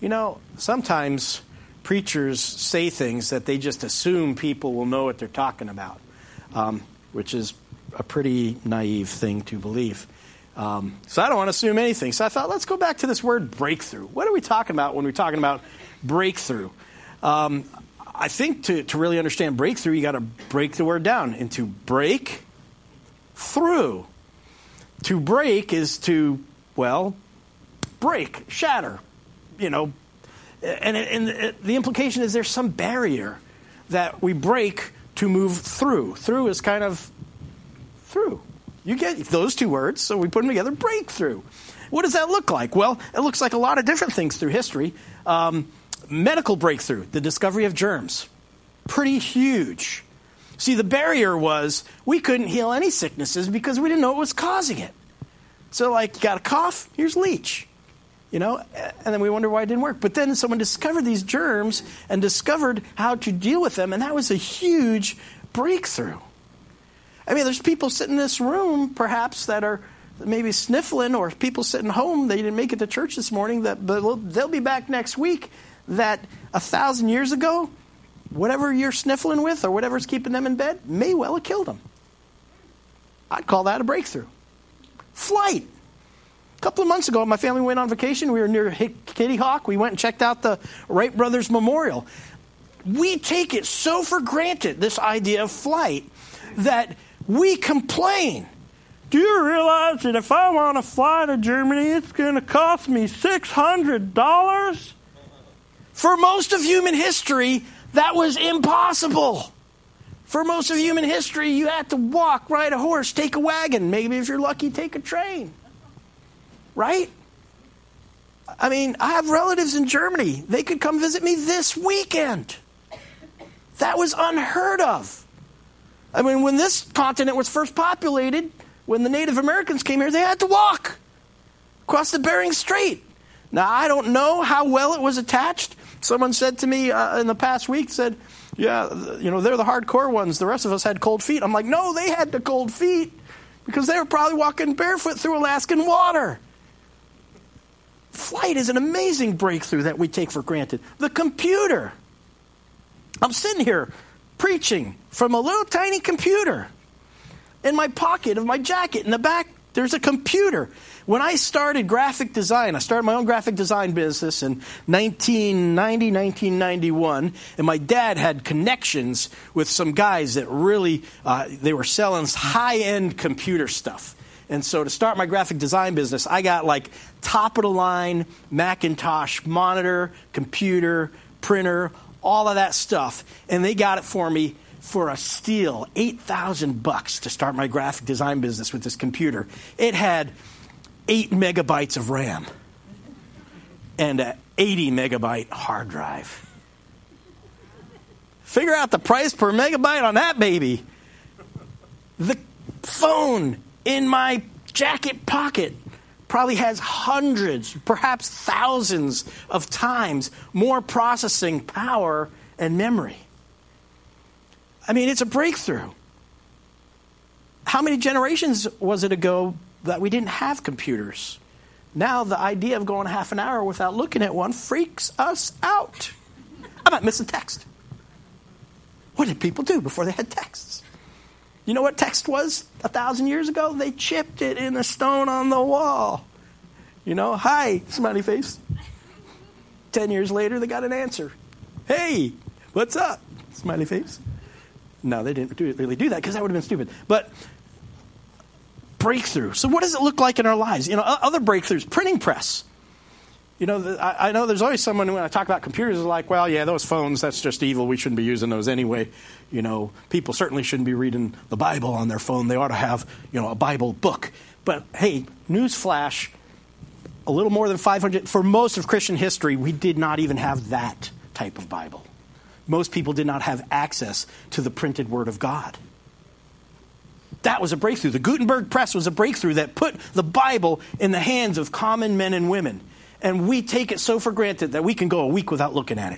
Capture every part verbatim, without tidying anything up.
You know, sometimes preachers say things that they just assume people will know what they're talking about, um, which is a pretty naive thing to believe. Um, so I don't want to assume anything. So I thought, let's go back to this word breakthrough. What are we talking about when we're talking about breakthrough? Um, I think to, to really understand breakthrough, you got to break the word down into break through. To break is to, well, break, shatter, you know. And, and the implication is there's some barrier that we break to move through. Through is kind of through. You get those two words, so we put them together, breakthrough. What does that look like? Well, it looks like a lot of different things through history. Um, medical breakthrough, the discovery of germs. Pretty huge. See, the barrier was we couldn't heal any sicknesses because we didn't know what was causing it. So, like, you got a cough, here's leech. You know, and then we wonder why it didn't work. But then someone discovered these germs and discovered how to deal with them, and that was a huge breakthrough. I mean, there's people sitting in this room, perhaps, that are maybe sniffling, or people sitting home, they didn't make it to church this morning, that but they'll be back next week, that a thousand years ago, whatever you're sniffling with or whatever's keeping them in bed may well have killed them. I'd call that a breakthrough. Flight. A couple of months ago, my family went on vacation. We were near Kitty Hawk. We went and checked out the Wright Brothers Memorial. We take it so for granted, this idea of flight, that we complain. Do you realize that if I want to fly to Germany, it's going to cost me six hundred dollars? For most of human history, that was impossible. For most of human history, you had to walk, ride a horse, take a wagon. Maybe if you're lucky, take a train. Right? I mean, I have relatives in Germany. They could come visit me this weekend. That was unheard of. I mean, when this continent was first populated, when the Native Americans came here, they had to walk across the Bering Strait. Now, I don't know how well it was attached. Someone said to me uh, in the past week, said, yeah, you know, they're the hardcore ones. The rest of us had cold feet. I'm like, no, they had the cold feet because they were probably walking barefoot through Alaskan water. Flight is an amazing breakthrough that we take for granted. The computer. I'm sitting here preaching from a little tiny computer. In my pocket of my jacket in the back, there's a computer. When I started graphic design, I started my own graphic design business in nineteen ninety, nineteen ninety-one, and my dad had connections with some guys that really, uh, they were selling high-end computer stuff. And so to start my graphic design business, I got like top-of-the-line Macintosh monitor, computer, printer, all of that stuff. And they got it for me for a steal, eight thousand bucks to start my graphic design business with this computer. It had eight megabytes of RAM and an eighty megabyte hard drive. Figure out the price per megabyte on that baby. The phone in my jacket pocket probably has hundreds, perhaps thousands of times more processing power and memory. I mean, it's a breakthrough. How many generations was it ago that we didn't have computers? Now the idea of going half an hour without looking at one freaks us out. I might miss a text. What did people do before they had texts? You know what text was a thousand years ago? They chipped it in a stone on the wall. You know, hi, smiley face. Ten years later, they got an answer. Hey, what's up? Smiley face. No, they didn't do, really do that because that would have been stupid. But breakthrough. So what does it look like in our lives? You know, other breakthroughs, printing press. You know, I, I know there's always someone when I talk about computers is like, well, yeah, those phones, that's just evil. We shouldn't be using those anyway. You know, people certainly shouldn't be reading the Bible on their phone. They ought to have, you know, a Bible book. But hey, newsflash, a little more than five hundred, for most of Christian history, we did not even have that type of Bible. Most people did not have access to the printed Word of God. That was a breakthrough. The Gutenberg press was a breakthrough that put the Bible in the hands of common men and women. And we take it so for granted that we can go a week without looking at it.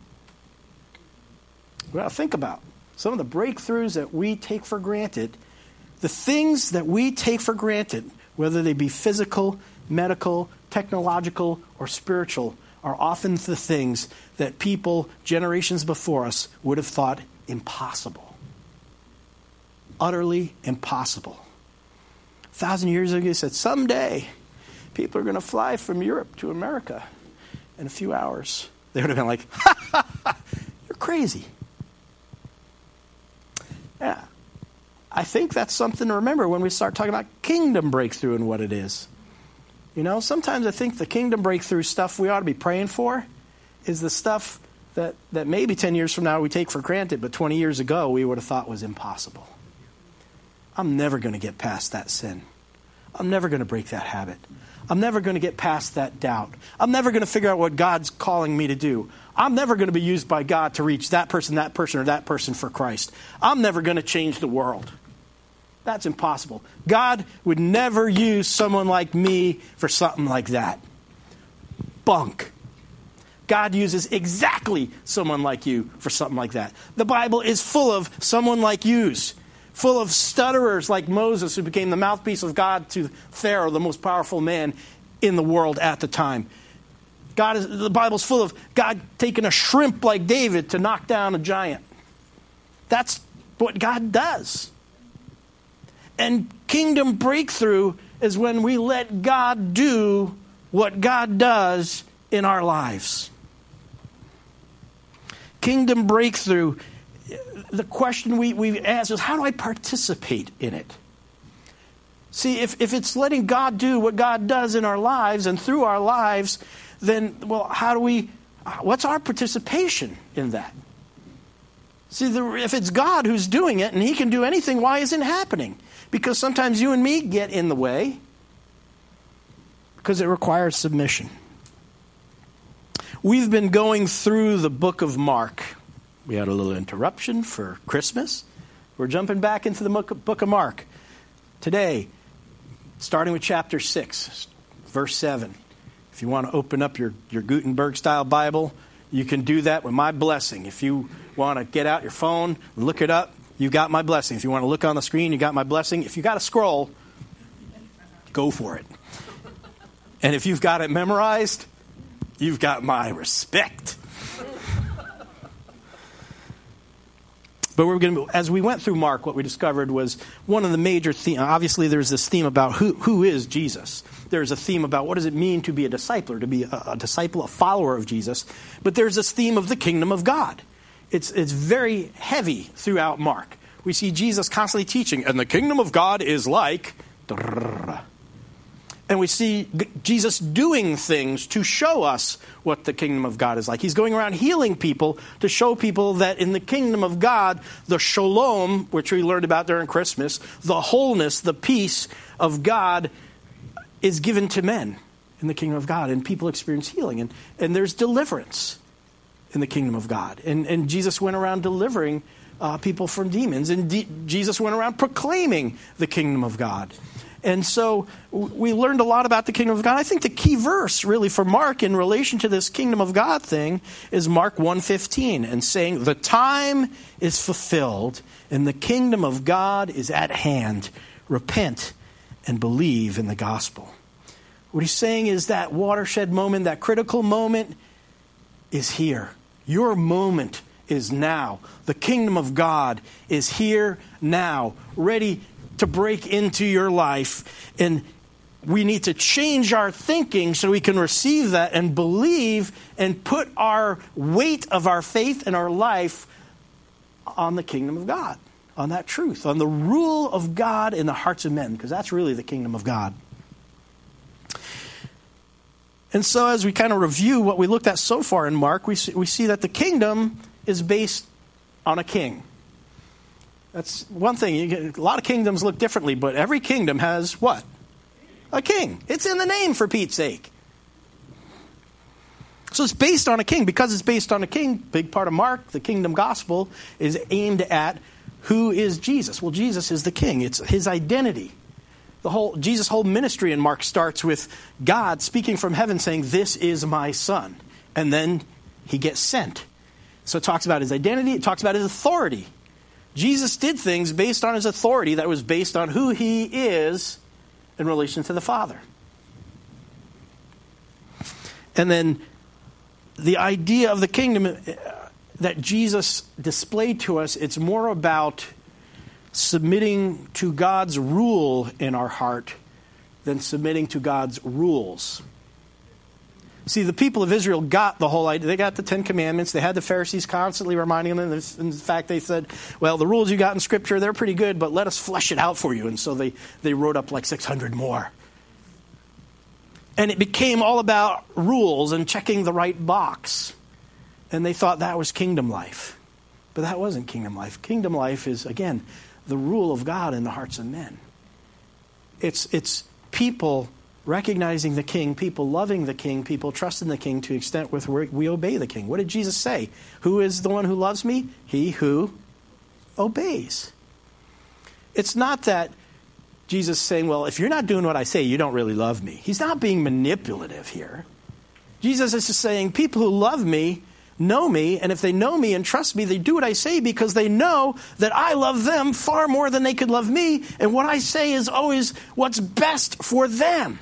Well, think about some of the breakthroughs that we take for granted. The things that we take for granted, whether they be physical, medical, technological, or spiritual, are often the things that people generations before us would have thought impossible. Utterly impossible. A thousand years ago, he said, someday people are going to fly from Europe to America in a few hours. They would have been like, ha, ha, ha, you're crazy. Yeah. I think that's something to remember when we start talking about kingdom breakthrough and what it is. You know, sometimes I think the kingdom breakthrough stuff we ought to be praying for is the stuff that, that maybe ten years from now we take for granted, but twenty years ago we would have thought was impossible. I'm never going to get past that sin. I'm never going to break that habit. I'm never going to get past that doubt. I'm never going to figure out what God's calling me to do. I'm never going to be used by God to reach that person, that person, or that person for Christ. I'm never going to change the world. That's impossible. God would never use someone like me for something like that. Bunk. God uses exactly someone like you for something like that. The Bible is full of someone like yous. Full of stutterers like Moses, who became the mouthpiece of God to Pharaoh, the most powerful man in the world at the time. God is, the Bible's full of God taking a shrimp like David to knock down a giant. That's what God does. And kingdom breakthrough is when we let God do what God does in our lives. Kingdom breakthrough, the question we, we ask is, how do I participate in it? See, if, if it's letting God do what God does in our lives and through our lives, then, well, how do we, what's our participation in that? See, the, if it's God who's doing it and he can do anything, why isn't it happening? Because sometimes you and me get in the way because it requires submission. We've been going through the book of Mark. We had a little interruption for Christmas. We're jumping back into the book of Mark today, starting with chapter six, verse seven. If you want to open up your, your Gutenberg-style Bible, you can do that with my blessing. If you want to get out your phone and look it up, you got my blessing. If you want to look on the screen, you got my blessing. If you got to scroll, go for it. And if you've got it memorized, you've got my respect. But we're going to, as we went through Mark, what we discovered was one of the major themes. Obviously, there's this theme about who, who is Jesus. There's a theme about what does it mean to be a discipler, to be a, a disciple, a follower of Jesus. But there's this theme of the kingdom of God. It's, it's very heavy throughout Mark. We see Jesus constantly teaching, and the kingdom of God is like... And we see Jesus doing things to show us what the kingdom of God is like. He's going around healing people to show people that in the kingdom of God, the shalom, which we learned about during Christmas, the wholeness, the peace of God is given to men in the kingdom of God. And people experience healing. And, and there's deliverance in the kingdom of God. And, and Jesus went around delivering uh, people from demons. And de- Jesus went around proclaiming the kingdom of God. And so we learned a lot about the kingdom of God. I think the key verse really for Mark in relation to this kingdom of God thing is Mark one fifteen, and saying the time is fulfilled and the kingdom of God is at hand. Repent and believe in the gospel. What he's saying is that watershed moment, that critical moment is here. Your moment is now. The kingdom of God is here now, ready to break into your life. And we need to change our thinking so we can receive that and believe and put our weight of our faith and our life on the kingdom of God, on that truth, on the rule of God in the hearts of men, because that's really the kingdom of God. And so as we kind of review what we looked at so far in Mark, we see, we see that the kingdom is based on a king. That's one thing. You get, a lot of kingdoms look differently, but every kingdom has what? A king. It's in the name, for Pete's sake. So it's based on a king. Because it's based on a king, big part of Mark, the kingdom gospel, is aimed at who is Jesus. Well, Jesus is the king. It's his identity. The whole Jesus' whole ministry in Mark starts with God speaking from heaven saying, "This is my son." And then he gets sent. So it talks about his identity. It talks about his authority. Jesus did things based on his authority that was based on who he is in relation to the Father. And then the idea of the kingdom that Jesus displayed to us, it's more about submitting to God's rule in our heart than submitting to God's rules. See, the people of Israel got the whole idea. They got the Ten Commandments. They had the Pharisees constantly reminding them. In fact, they said, well, the rules you got in Scripture, they're pretty good, but let us flesh it out for you. And so they, they wrote up like six hundred more. And it became all about rules and checking the right box. And they thought that was kingdom life. But that wasn't kingdom life. Kingdom life is, again, the rule of God in the hearts of men. It's it's people recognizing the king, people loving the king, people trusting the king to the extent with which we obey the king. What did Jesus say? Who is the one who loves me? He who obeys. It's not that Jesus is saying, well, if you're not doing what I say, you don't really love me. He's not being manipulative here. Jesus is just saying, people who love me know me, and if they know me and trust me, they do what I say because they know that I love them far more than they could love me, and what I say is always what's best for them.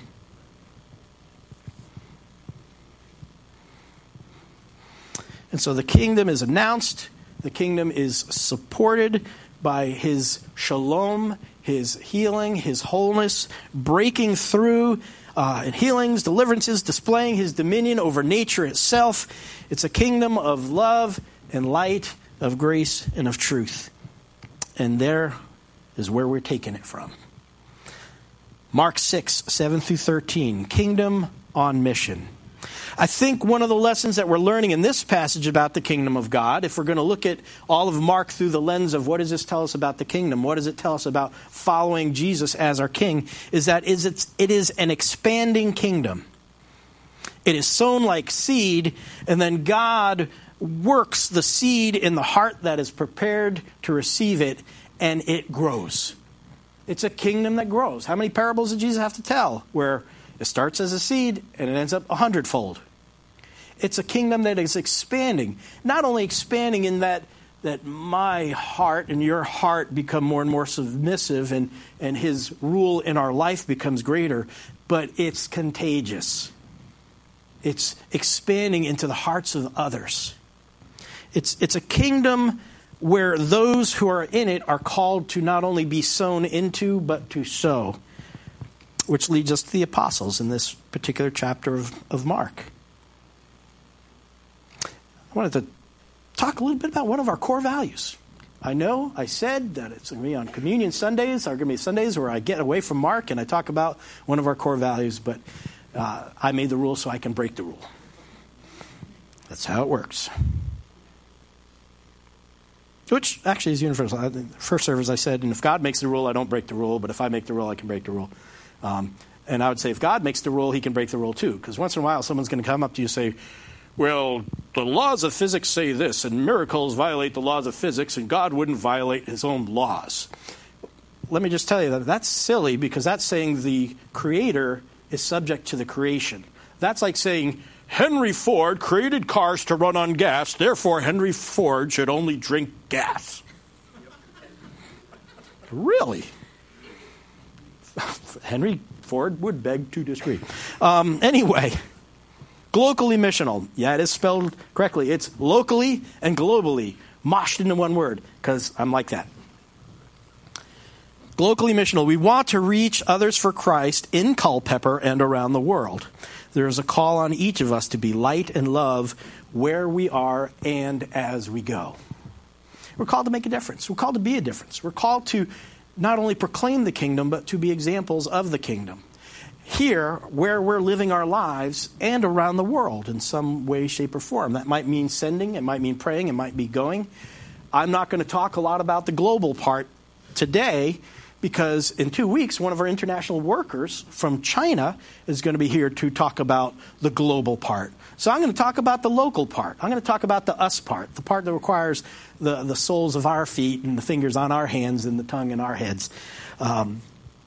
And so the kingdom is announced, the kingdom is supported by his shalom, his healing, his wholeness, breaking through uh, healings, deliverances, displaying his dominion over nature itself. It's a kingdom of love and light, of grace and of truth. And there is where we're taking it from. Mark six, seven through thirteen, kingdom on mission. I think one of the lessons that we're learning in this passage about the kingdom of God, if we're going to look at all of Mark through the lens of what does this tell us about the kingdom, what does it tell us about following Jesus as our king, is that is it's, it is an expanding kingdom. It is sown like seed, and then God works the seed in the heart that is prepared to receive it, and it grows. It's a kingdom that grows. How many parables did Jesus have to tell where it starts as a seed and it ends up a hundredfold? It's a kingdom that is expanding. Not only expanding in that that my heart and your heart become more and more submissive and, and his rule in our life becomes greater, but it's contagious. It's expanding into the hearts of others. It's it's a kingdom where those who are in it are called to not only be sown into, but to sow. Which leads us to the apostles in this particular chapter of, of Mark. I wanted to talk a little bit about one of our core values. I know I said that it's going to be on Communion Sundays. There are going to be Sundays where I get away from Mark and I talk about one of our core values, but uh, I made the rule so I can break the rule. That's how it works. Which actually is universal. First service I said, and if God makes the rule, I don't break the rule, but if I make the rule, I can break the rule. Um, and I would say if God makes the rule, he can break the rule too. Because once in a while, someone's going to come up to you and say, well, the laws of physics say this, and miracles violate the laws of physics, and God wouldn't violate his own laws. Let me just tell you that that's silly, because that's saying the creator is subject to the creation. That's like saying Henry Ford created cars to run on gas, therefore Henry Ford should only drink gas. Really? Henry Ford would beg to disagree. Um, anyway, locally missional. Yeah, it is spelled correctly. It's locally and globally moshed into one word, because I'm like that. Locally missional. We want to reach others for Christ in Culpeper and around the world. There is a call on each of us to be light and love where we are and as we go. We're called to make a difference. We're called to be a difference. We're called to not only proclaim the kingdom, but to be examples of the kingdom. Here, where we're living our lives and around the world in some way, shape, or form. That might mean sending, it might mean praying, it might be going. I'm not going to talk a lot about the global part today, because in two weeks, one of our international workers from China is going to be here to talk about the global part. So I'm going to talk about the local part. I'm going to talk about the us part, the part that requires the, the soles of our feet and the fingers on our hands and the tongue in our heads. Um,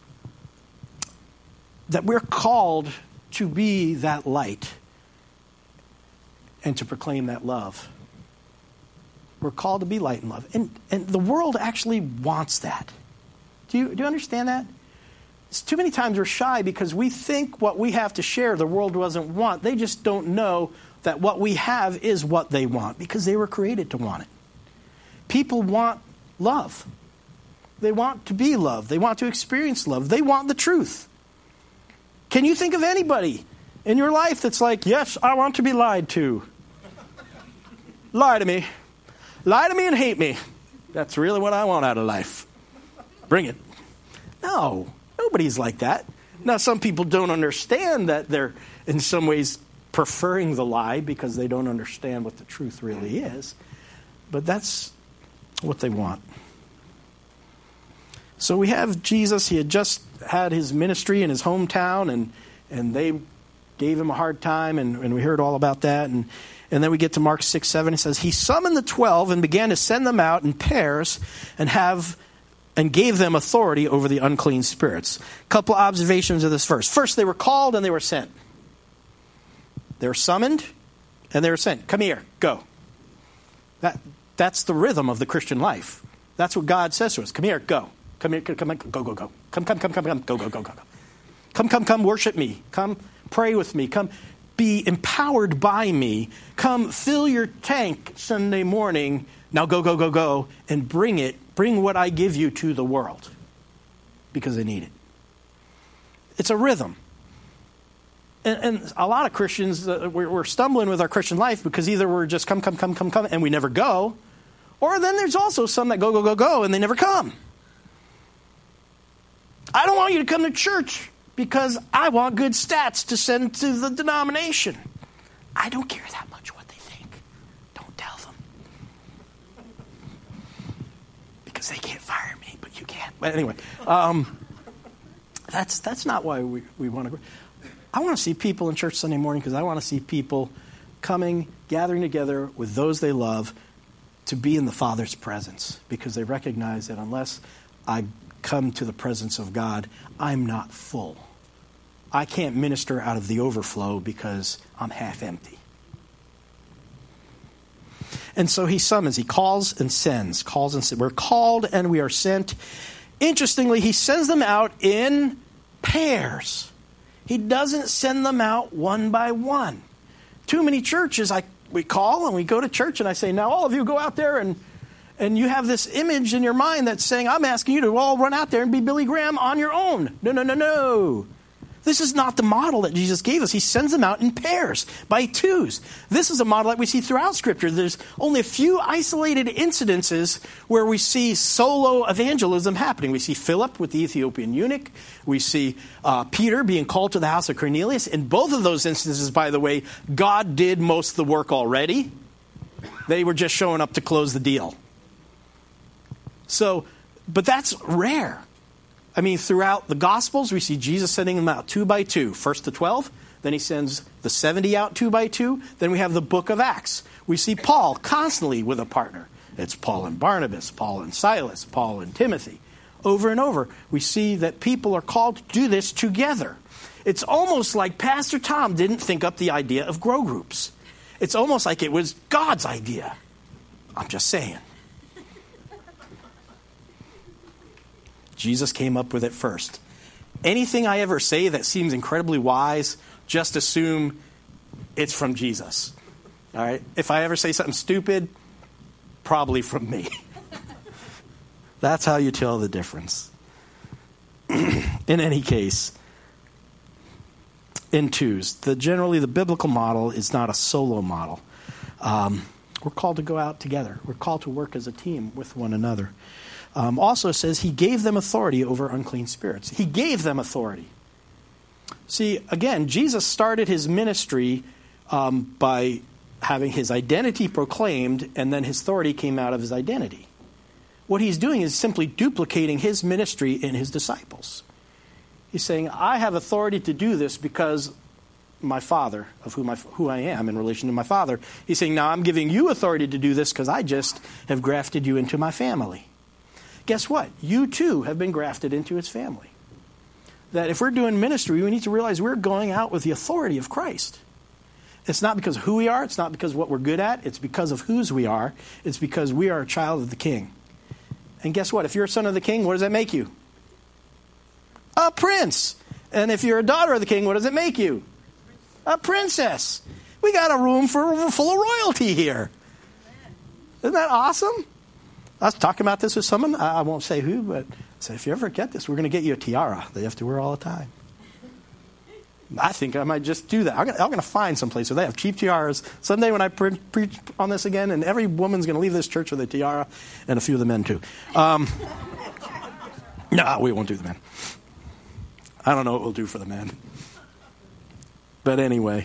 that we're called to be that light and to proclaim that love. We're called to be light and love. And, and the world actually wants that. Do you, do you understand that? It's too many times we're shy because we think what we have to share the world doesn't want. They just don't know that what we have is what they want because they were created to want it. People want love. They want to be loved. They want to experience love. They want the truth. Can you think of anybody in your life that's like, yes, I want to be lied to? Lie to me. Lie to me and hate me. That's really what I want out of life. Bring it. No, nobody's like that. Now, some people don't understand that they're in some ways preferring the lie because they don't understand what the truth really is. But that's what they want. So we have Jesus. He had just had his ministry in his hometown, and and they gave him a hard time, and, and we heard all about that. And, and then we get to Mark six, seven. It says, he summoned the twelve and began to send them out in pairs and have and gave them authority over the unclean spirits. A couple observations of this verse. First, they were called and they were sent. They were summoned and they were sent. Come here, go. That That's the rhythm of the Christian life. That's what God says to us. Come here, go. Come here, come, come, go, go, go. Come, come, come, come, come, go, go, go, go, go. Come, come, come, worship me. Come, pray with me. Come, be empowered by me. Come, fill your tank Sunday morning. Now go, go, go, go, and bring it. Bring what I give you to the world because they need it. It's a rhythm. And, and a lot of Christians, uh, we're, we're stumbling with our Christian life because either we're just come, come, come, come, come, and we never go, or then there's also some that go, go, go, go, and they never come. I don't want you to come to church because I want good stats to send to the denomination. I don't care that much what they think. Don't tell them. Because they can't fire me, but you can. But anyway, um, that's that's not why we, we want to. I want to see people in church Sunday morning because I want to see people coming, gathering together with those they love to be in the Father's presence because they recognize that unless I come to the presence of God, I'm not full. I can't minister out of the overflow because I'm half empty. And so he summons, he calls and sends, calls and sends. We're called and we are sent. Interestingly, he sends them out in pairs. He doesn't send them out one by one. Too many churches, I we call and we go to church and I say, now all of you go out there and And you have this image in your mind that's saying, I'm asking you to all run out there and be Billy Graham on your own. No, no, no, no. This is not the model that Jesus gave us. He sends them out in pairs, by twos. This is a model that we see throughout Scripture. There's only a few isolated incidences where we see solo evangelism happening. We see Philip with the Ethiopian eunuch. We see uh, Peter being called to the house of Cornelius. In both of those instances, by the way, God did most of the work already. They were just showing up to close the deal. So, but that's rare. I mean, throughout the Gospels, we see Jesus sending them out two by two. First the twelve, then he sends the seventy out two by two. Then we have the book of Acts. We see Paul constantly with a partner. It's Paul and Barnabas, Paul and Silas, Paul and Timothy. Over and over, we see that people are called to do this together. It's almost like Pastor Tom didn't think up the idea of grow groups. It's almost like it was God's idea. I'm just saying. Jesus came up with it first. Anything I ever say that seems incredibly wise, just assume it's from Jesus. All right? If I ever say something stupid, probably from me. That's how you tell the difference. In any case, in twos. The, generally, the biblical model is not a solo model. Um, we're called to go out together. We're called to work as a team with one another. Um, also says he gave them authority over unclean spirits. He gave them authority. See, again, Jesus started his ministry um, by having his identity proclaimed, and then his authority came out of his identity. What he's doing is simply duplicating his ministry in his disciples. He's saying, I have authority to do this because my Father, of whom I, who I am in relation to my Father. He's saying, now I'm giving you authority to do this because I just have grafted you into my family. Guess what? You too have been grafted into his family. That if we're doing ministry, we need to realize we're going out with the authority of Christ. It's not because of who we are. It's not because of what we're good at. It's because of whose we are. It's because we are a child of the King. And guess what? If you're a son of the King, what does that make you? A prince. And if you're a daughter of the King, what does it make you? A princess. We got a room for full of royalty here. Isn't that awesome? I was talking about this with someone. I won't say who, but I said, if you ever get this, we're going to get you a tiara that you have to wear all the time. I think I might just do that. I'm going to find some place where they have cheap tiaras. Someday when I pre- preach on this again, and every woman's going to leave this church with a tiara, and a few of the men too. Um, no, we won't do the men. I don't know what we'll do for the men. But anyway.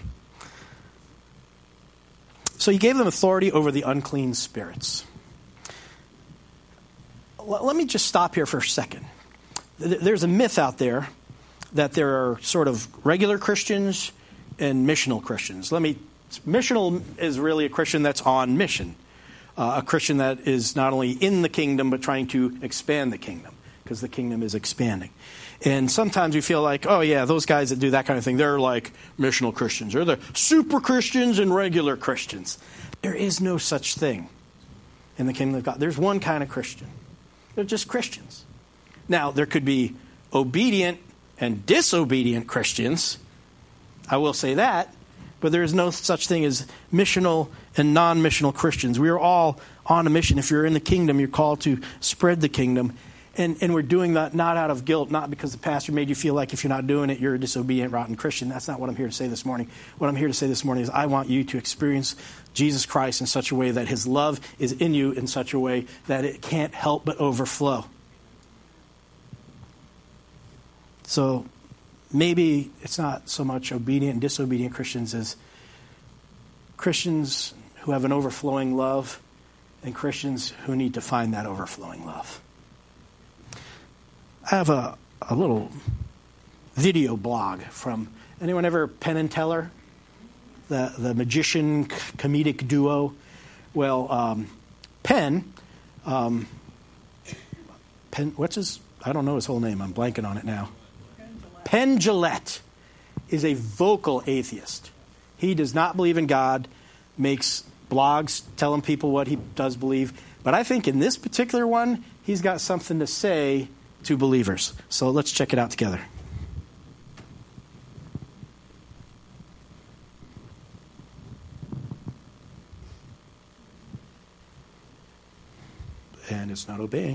So he gave them authority over the unclean spirits. L- let me just stop here for a second. There's a myth out there that there are sort of regular Christians and missional Christians. Let me, missional is really a Christian that's on mission. Uh, a Christian that is not only in the kingdom, but trying to expand the kingdom, because the kingdom is expanding. And sometimes we feel like, oh yeah, those guys that do that kind of thing, they're like missional Christians. They're the super Christians and regular Christians. There is no such thing in the kingdom of God. There's one kind of Christian. They're just Christians. Now, there could be obedient and disobedient Christians. I will say that. But there is no such thing as missional and non-missional Christians. We are all on a mission. If you're in the kingdom, you're called to spread the kingdom. And, and we're doing that not out of guilt, not because the pastor made you feel like if you're not doing it, you're a disobedient, rotten Christian. That's not what I'm here to say this morning. What I'm here to say this morning is I want you to experience Jesus Christ in such a way that his love is in you in such a way that it can't help but overflow. So maybe it's not so much obedient and disobedient Christians as Christians who have an overflowing love and Christians who need to find that overflowing love. I have a, a little video blog from, anyone ever Penn and Teller? The, the magician comedic duo? Well, um, Penn, um, Penn, what's his, I don't know his whole name, I'm blanking on it now. Penn Jillette is a vocal atheist. He does not believe in God, makes blogs telling people what he does believe. But I think in this particular one, he's got something to say to believers. So let's check it out together. And it's not obeying.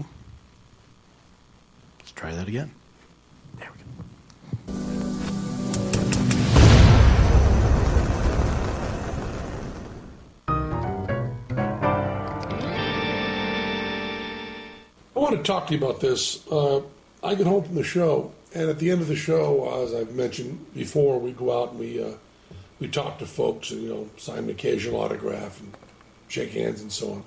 Let's try that again. There we go. I want to talk to you about this. Uh, I get home from the show, and at the end of the show, as I've mentioned before, we go out and we uh, we talk to folks and, you know, sign an occasional autograph and shake hands and so on.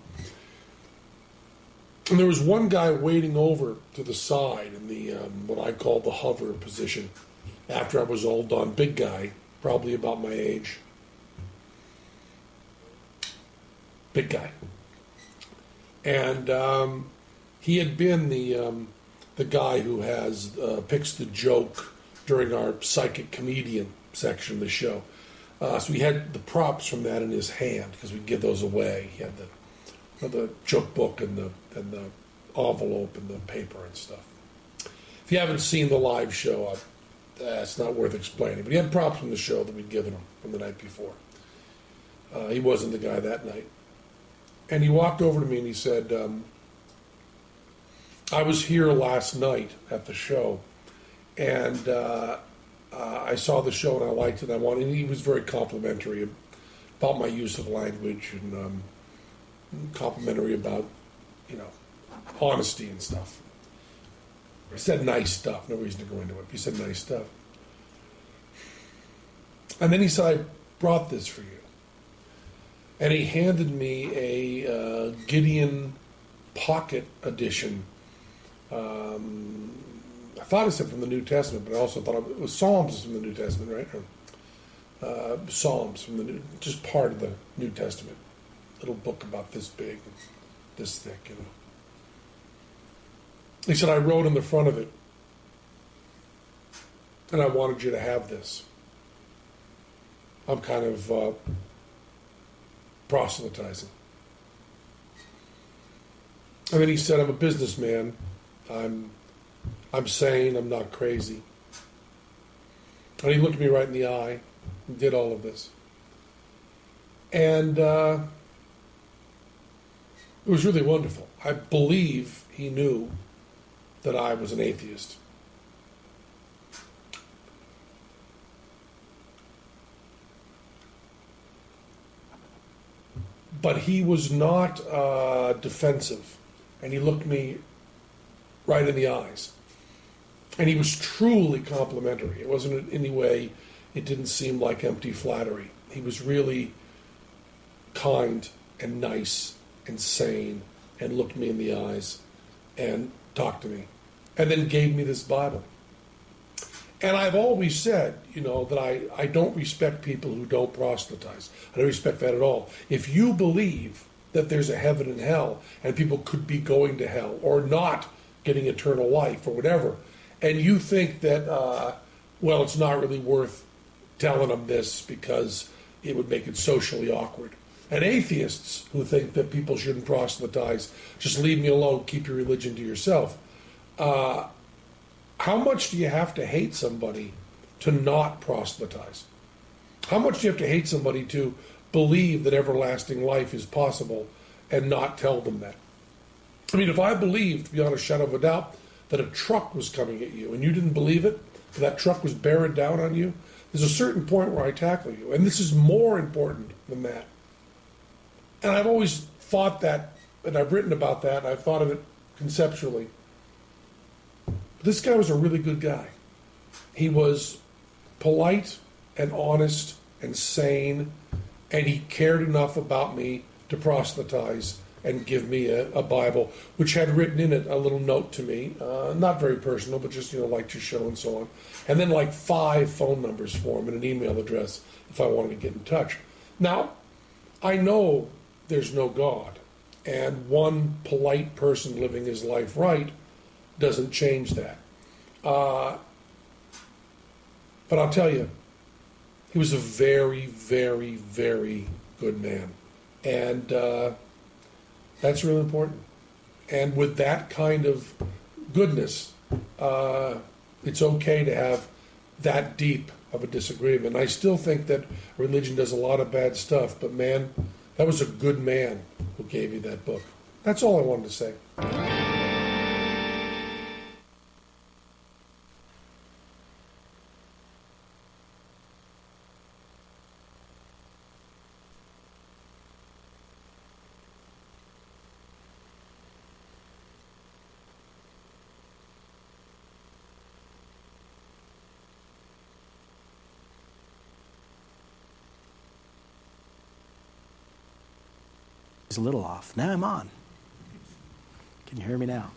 And there was one guy waiting over to the side in the um, what I call the hover position after I was all done. Big guy, probably about my age. Big guy. And um, he had been the um, the guy who has uh, picks the joke during our psychic comedian section of the show. Uh, so he had the props from that in his hand because we'd give those away. He had the the joke book and the and the envelope and the paper and stuff. If you haven't seen the live show, I, uh, it's not worth explaining. But he had props from the show that we'd given him from the night before. Uh, he wasn't the guy that night. And he walked over to me and he said, um, I was here last night at the show, and uh, uh, I saw the show and I liked it. I wanted, and he was very complimentary about my use of language and um, complimentary about, you know, honesty and stuff. He said nice stuff. No reason to go into it. He said nice stuff. And then he said, I brought this for you. And he handed me a uh, Gideon Pocket Edition. Um, I thought it said from the New Testament, but I also thought it was Psalms from the New Testament, right? Or, uh, Psalms from the New, just part of the New Testament. Little book about this big, this thick, you know. He said, I wrote in the front of it, and I wanted you to have this. I'm kind of uh, proselytizing. And then he said, I'm a businessman. I'm I'm sane. I'm not crazy. And he looked me right in the eye and did all of this. And uh, it was really wonderful. I believe he knew that I was an atheist. But he was not uh, defensive, and he looked me right in the eyes. And he was truly complimentary. It wasn't in any way, it didn't seem like empty flattery. He was really kind and nice and sane and looked me in the eyes and talked to me and then gave me this Bible. And I've always said, you know, that I, I don't respect people who don't proselytize. I don't respect that at all. If you believe that there's a heaven and hell and people could be going to hell or not getting eternal life or whatever, and you think that, uh, well, it's not really worth telling them this because it would make it socially awkward. And atheists who think that people shouldn't proselytize, just leave me alone, keep your religion to yourself. Uh, how much do you have to hate somebody to not proselytize? How much do you have to hate somebody to believe that everlasting life is possible and not tell them that? I mean, if I believed, beyond a shadow of a doubt, that a truck was coming at you and you didn't believe it, that truck was bearing down on you, there's a certain point where I tackle you. And this is more important than that. And I've always thought that, and I've written about that, and I've thought of it conceptually. This guy was a really good guy. He was polite and honest and sane, and he cared enough about me to proselytize and give me a, a Bible, which had written in it a little note to me, uh, not very personal, but just, you know, like your show and so on. And then like five phone numbers for him and an email address if I wanted to get in touch. Now, I know there's no God, and one polite person living his life right doesn't change that. Uh, but I'll tell you, he was a very, very, very good man. And uh, that's really important. And with that kind of goodness, uh, it's okay to have that deep of a disagreement. I still think that religion does a lot of bad stuff, but man, that was a good man who gave you that book. That's all I wanted to say. A little off. Now I'm on. Can you hear me now?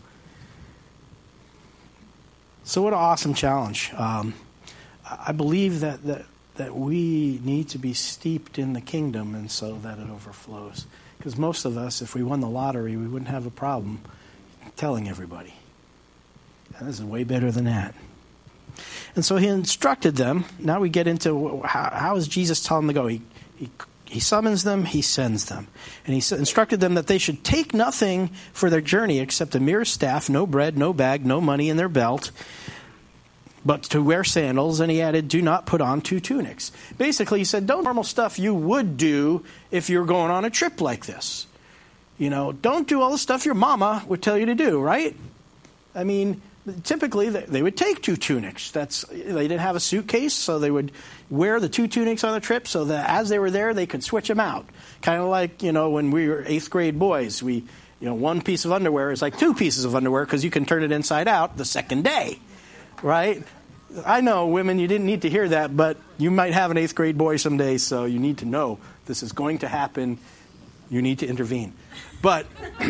So what an awesome challenge. Um, I believe that, that that we need to be steeped in the kingdom and so that it overflows. Because most of us, if we won the lottery, we wouldn't have a problem telling everybody. And this is way better than that. And so he instructed them. Now we get into how, how is Jesus telling them to go? He, he He summons them, he sends them. And he instructed them that they should take nothing for their journey except a mere staff, no bread, no bag, no money in their belt, but to wear sandals. And he added, do not put on two tunics. Basically, he said, don't do normal stuff you would do if you're going on a trip like this. You know, don't do all the stuff your mama would tell you to do, right? I mean, typically they would take two tunics. That's they didn't have a suitcase, so they would wear the two tunics on the trip so that as they were there, they could switch them out. Kind of like, you know, when we were eighth grade boys, we, you know, one piece of underwear is like two pieces of underwear because you can turn it inside out the second day, right? I know, women, you didn't need to hear that, but you might have an eighth grade boy someday, so you need to know this is going to happen. You need to intervene. But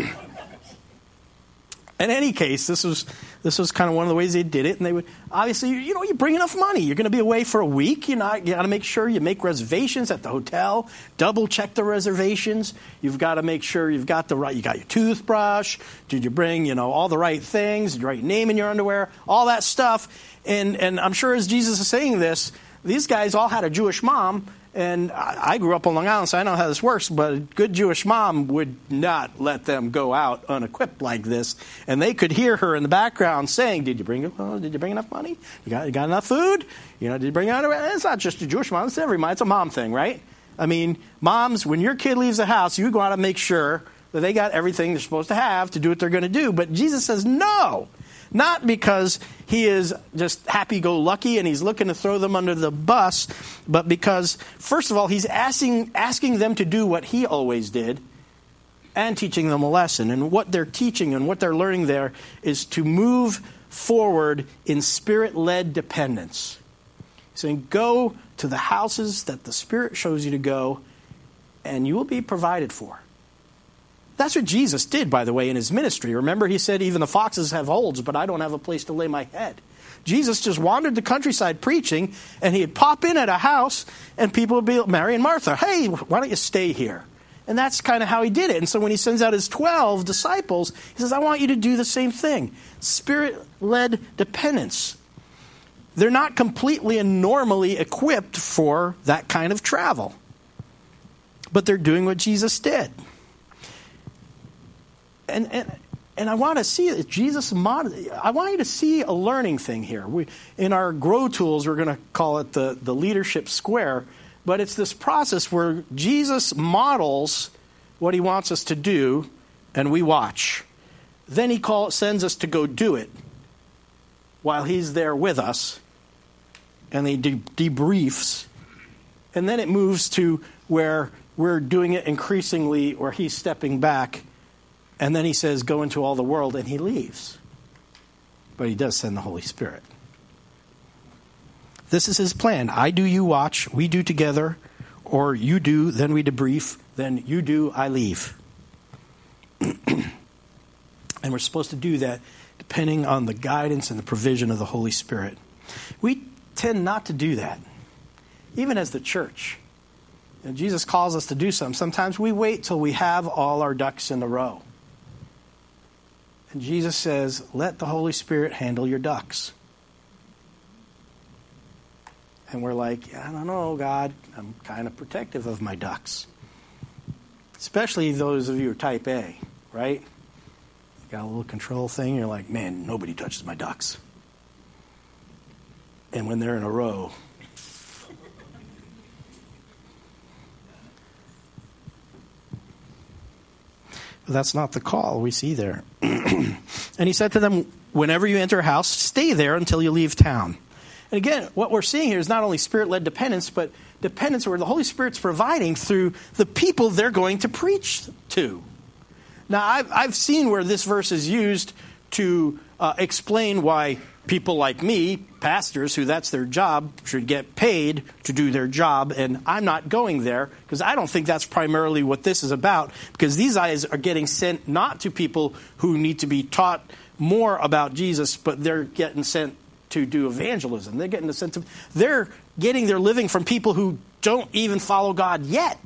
in any case, this was this was kind of one of the ways they did it. And they would, obviously, you know, you bring enough money. You're going to be away for a week. You know, you got to make sure you make reservations at the hotel. Double check the reservations. You've got to make sure you've got the right, you got your toothbrush. Did you bring, you know, all the right things? Did you write your name in your underwear? All that stuff. And, and I'm sure as Jesus is saying this, these guys all had a Jewish mom. And I grew up on Long Island, so I know how this works, but a good Jewish mom would not let them go out unequipped like this. And they could hear her in the background saying, did you bring oh, did you bring enough money? You got, you got enough food? You know, did you bring out? It's not just a Jewish mom, it's every mom. It's a mom thing, right? I mean, moms, when your kid leaves the house, you go out and make sure that they got everything they're supposed to have to do what they're going to do. But Jesus says no, not because he is just happy-go-lucky and he's looking to throw them under the bus, but because, first of all, he's asking, asking them to do what he always did and teaching them a lesson. And what they're teaching and what they're learning there is to move forward in Spirit-led dependence. He's saying, go to the houses that the Spirit shows you to go, and you will be provided for. That's what Jesus did, by the way, in his ministry. Remember, he said, even the foxes have holes, but I don't have a place to lay my head. Jesus just wandered the countryside preaching, and he'd pop in at a house, and people would be, Mary and Martha, hey, why don't you stay here? And that's kind of how he did it. And so when he sends out his twelve disciples, he says, I want you to do the same thing. Spirit-led dependence. They're not completely and normally equipped for that kind of travel. But they're doing what Jesus did. And and and I want to see it. Jesus mod- I want you to see a learning thing here. We, in our Grow Tools, we're going to call it the, the leadership square. But it's this process where Jesus models what he wants us to do, and we watch. Then he call, sends us to go do it while he's there with us. And he de- debriefs. And then it moves to where we're doing it increasingly, where he's stepping back. And then he says, go into all the world, and he leaves. But he does send the Holy Spirit. This is his plan. I do, you watch, we do together, or you do, then we debrief, then you do, I leave. And we're supposed to do that depending on the guidance and the provision of the Holy Spirit. We tend not to do that, even as the church. And Jesus calls us to do something. Sometimes we wait till we have all our ducks in a row. And Jesus says, let the Holy Spirit handle your ducks. And we're like, I don't know, God, I'm kind of protective of my ducks. Especially those of you who are type A, right? You got a little control thing, you're like, man, nobody touches my ducks. And when they're in a row, but that's not the call we see there. And he said to them, whenever you enter a house, stay there until you leave town. And again, what we're seeing here is not only Spirit-led dependence, but dependence where the Holy Spirit's providing through the people they're going to preach to. Now, I've, I've seen where this verse is used to uh, explain why people like me, pastors, who that's their job, should get paid to do their job. And I'm not going there because I don't think that's primarily what this is about. Because these guys are getting sent not to people who need to be taught more about Jesus, but they're getting sent to do evangelism. They're getting the sense of, they're getting their living from people who don't even follow God yet.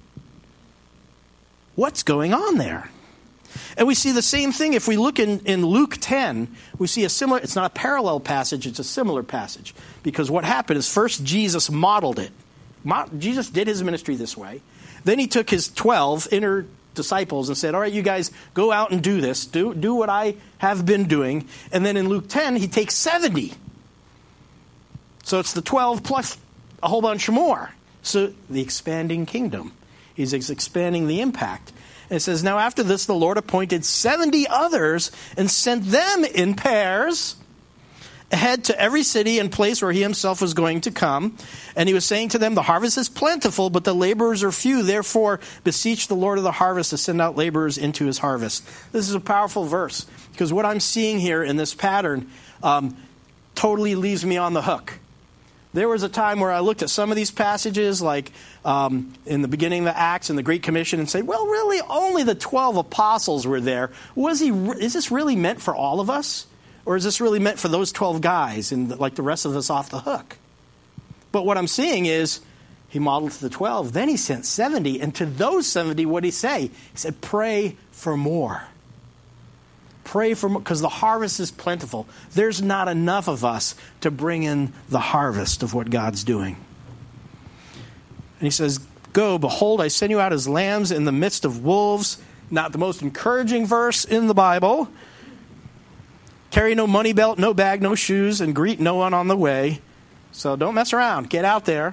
What's going on there? And we see the same thing if we look in, in Luke ten. We see a similar, it's not a parallel passage, it's a similar passage. Because what happened is first Jesus modeled it. Mo- Jesus did his ministry this way. Then he took his twelve inner disciples and said, all right, you guys go out and do this. Do, do what I have been doing. And then in Luke ten, he takes seventy. So it's the twelve plus a whole bunch more. So the expanding kingdom. He's expanding the impact. And it says, now after this, the Lord appointed seventy others and sent them in pairs ahead to every city and place where he himself was going to come. And he was saying to them, the harvest is plentiful, but the laborers are few. Therefore, beseech the Lord of the harvest to send out laborers into his harvest. This is a powerful verse because what I'm seeing here in this pattern um, totally leaves me on the hook. There was a time where I looked at some of these passages, like um, in the beginning of the Acts and the Great Commission, and said, well, really, only the twelve apostles were there. Was he? Is this really meant for all of us? Or is this really meant for those twelve guys and like the rest of us off the hook? But what I'm seeing is he modeled to the twelve. Then he sent seventy. And to those seventy, what did he say? He said, pray for more. Pray for more, because the harvest is plentiful. There's not enough of us to bring in the harvest of what God's doing. And he says, go, behold, I send you out as lambs in the midst of wolves. Not the most encouraging verse in the Bible. Carry no money belt, no bag, no shoes, and greet no one on the way. So don't mess around. Get out there.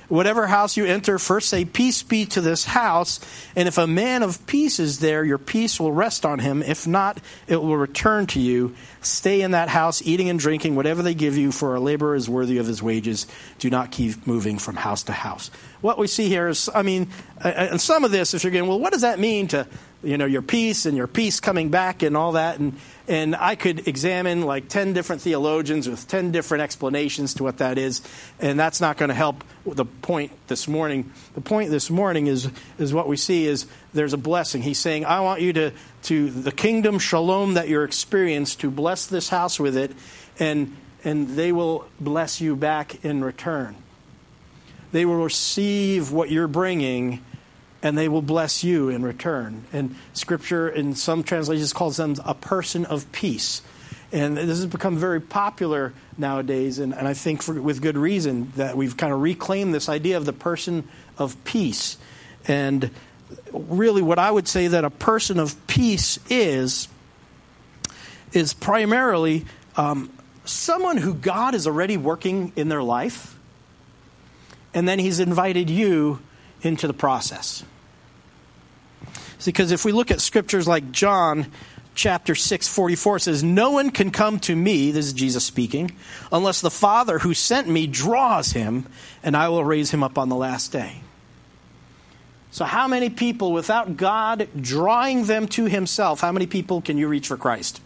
Whatever house you enter, first say, peace be to this house. And if a man of peace is there, your peace will rest on him. If not, it will return to you. Stay in that house, eating and drinking whatever they give you, for a laborer is worthy of his wages. Do not keep moving from house to house. What we see here is, I mean, and some of this, if you're going, well, what does that mean to, you know, your peace and your peace coming back and all that? And and I could examine like ten different theologians with ten different explanations to what that is, and that's not going to help the point this morning. The point this morning is is what we see is there's a blessing. He's saying, I want you to, to the kingdom shalom that you're experiencing, to bless this house with it, and and they will bless you back in return. They will receive what you're bringing, and they will bless you in return. And Scripture, in some translations, calls them a person of peace. And this has become very popular nowadays, and, and I think for, with good reason, that we've kind of reclaimed this idea of the person of peace. And really what I would say that a person of peace is, is primarily um, someone who God is already working in their life, and then he's invited you into the process. See, because if we look at scriptures like John chapter six, forty-four, it says, no one can come to me, this is Jesus speaking, unless the Father who sent me draws him, and I will raise him up on the last day. So how many people, without God drawing them to himself, how many people can you reach for Christ?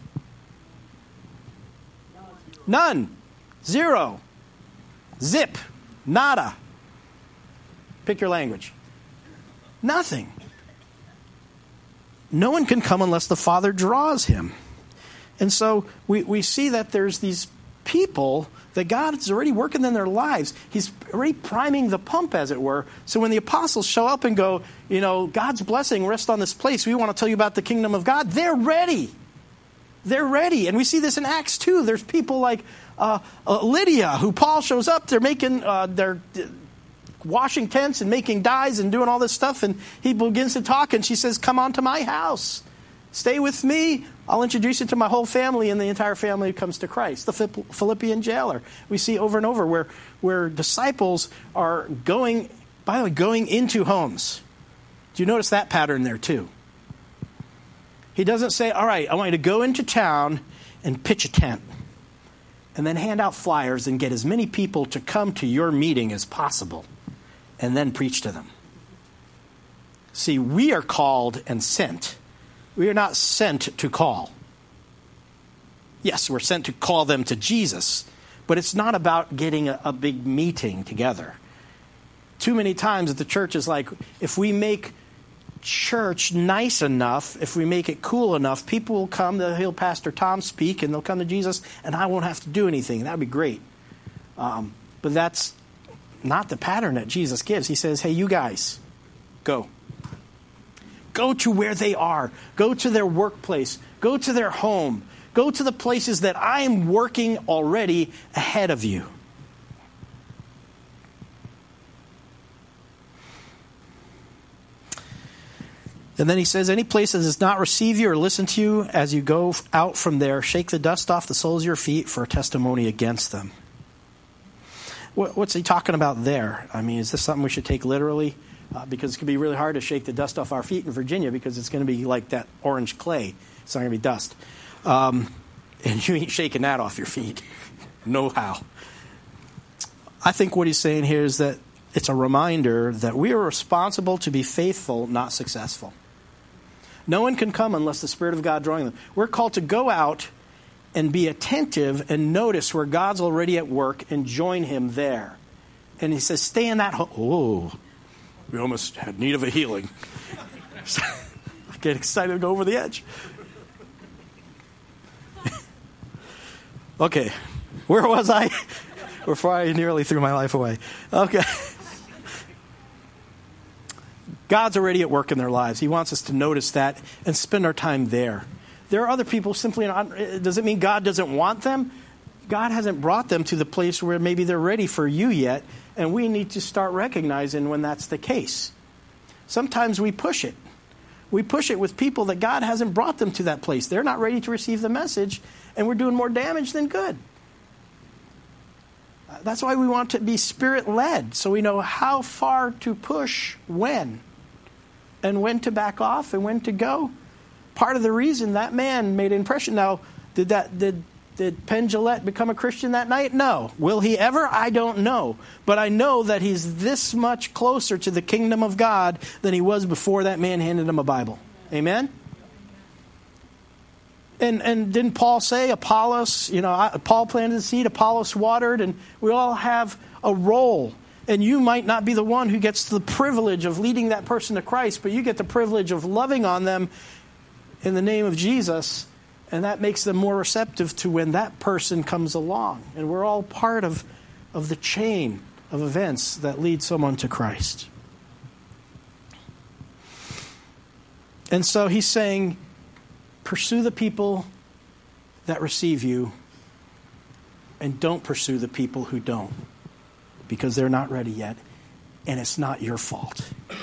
None. Zero. Zip. Nada. Pick your language. Nothing. No one can come unless the Father draws him. And so we, we see that there's these people that God is already working in their lives. He's already priming the pump, as it were. So when the apostles show up and go, you know, God's blessing rests on this place, we want to tell you about the kingdom of God, they're ready. They're ready. And we see this in Acts two. There's people like uh, uh, Lydia, who Paul shows up. They're making, uh, they're washing tents and making dyes and doing all this stuff. And he begins to talk, and she says, come on to my house. Stay with me. I'll introduce you to my whole family, and the entire family comes to Christ. The Philippian jailer. We see over and over where, where disciples are going, by the way, going into homes. Do you notice that pattern there too? He doesn't say, all right, I want you to go into town and pitch a tent, and then hand out flyers and get as many people to come to your meeting as possible, and then preach to them. See, we are called and sent. We are not sent to call. Yes, we're sent to call them to Jesus, but it's not about getting a, a big meeting together. Too many times at the church is like, if we make church nice enough, if we make it cool enough, people will come, they'll hear Pastor Tom speak, and they'll come to Jesus, and I won't have to do anything. That would be great. Um, but that's not the pattern that Jesus gives. He says, hey, you guys, go. Go to where they are. Go to their workplace. Go to their home. Go to the places that I am working already ahead of you. And then he says, any place that does not receive you or listen to you as you go out from there, shake the dust off the soles of your feet for a testimony against them. What's he talking about there? I mean, is this something we should take literally? Uh, because it can be really hard to shake the dust off our feet in Virginia, because it's going to be like that orange clay. It's not going to be dust. Um, and you ain't shaking that off your feet. No how. I think what he's saying here is that it's a reminder that we are responsible to be faithful, not successful. No one can come unless the Spirit of God drawing them. We're called to go out and be attentive and notice where God's already at work and join him there. And he says, stay in that home. Oh, we almost had need of a healing. I get excited to go over the edge. Okay, where was I? Before I nearly threw my life away. Okay. God's already at work in their lives. He wants us to notice that and spend our time there. There are other people simply not. Does it mean God doesn't want them? God hasn't brought them to the place where maybe they're ready for you yet, and we need to start recognizing when that's the case. Sometimes we push it. We push it with people that God hasn't brought them to that place. They're not ready to receive the message, and we're doing more damage than good. That's why we want to be Spirit-led, so we know how far to push when, and when to back off and when to go. Part of the reason that man made an impression. Now, did that did did Penn Jillette become a Christian that night? No. Will he ever? I don't know. But I know that he's this much closer to the kingdom of God than he was before that man handed him a Bible. Amen? And and didn't Paul say, Apollos, you know, Paul planted the seed, Apollos watered, and we all have a role. And you might not be the one who gets the privilege of leading that person to Christ, but you get the privilege of loving on them in the name of Jesus, and that makes them more receptive to when that person comes along. And we're all part of, of the chain of events that lead someone to Christ. And so he's saying, pursue the people that receive you, and don't pursue the people who don't, because they're not ready yet, and it's not your fault.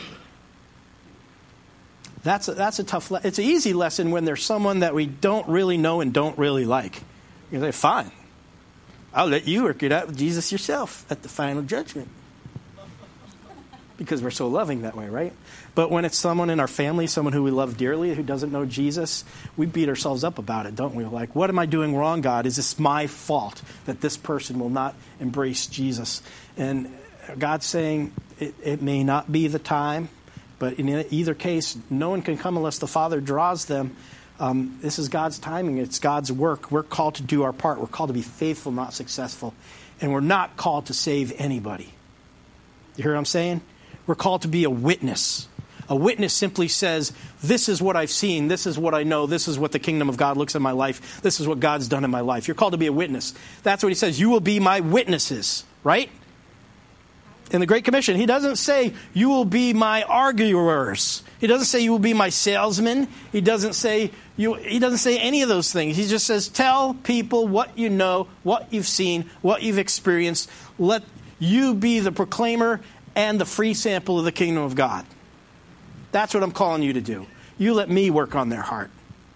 That's a, that's a tough lesson. It's an easy lesson when there's someone that we don't really know and don't really like. You say, fine, I'll let you work it out with Jesus yourself at the final judgment. Because we're so loving that way, right? But when it's someone in our family, someone who we love dearly, who doesn't know Jesus, we beat ourselves up about it, don't we? Like, what am I doing wrong, God? Is this my fault that this person will not embrace Jesus? And God's saying it, it may not be the time, but in either case, no one can come unless the Father draws them. Um, this is God's timing. It's God's work. We're called to do our part. We're called to be faithful, not successful. And we're not called to save anybody. You hear what I'm saying? We're called to be a witness. A witness simply says, this is what I've seen, this is what I know, this is what the kingdom of God looks at my life, this is what God's done in my life. You're called to be a witness. That's what he says. You will be my witnesses, right? In the Great Commission, he doesn't say, you will be my arguers. He doesn't say, you will be my salesmen. He doesn't say, you. He doesn't say any of those things. He just says, tell people what you know, what you've seen, what you've experienced. Let you be the proclaimer and the free sample of the kingdom of God. That's what I'm calling you to do. You let me work on their heart.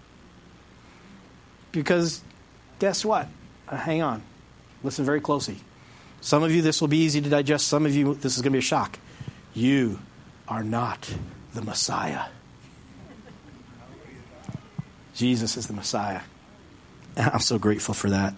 Because guess what? Uh, hang on. Listen very closely. Some of you, this will be easy to digest. Some of you, this is going to be a shock. You are not the Messiah. Jesus is the Messiah. And I'm so grateful for that.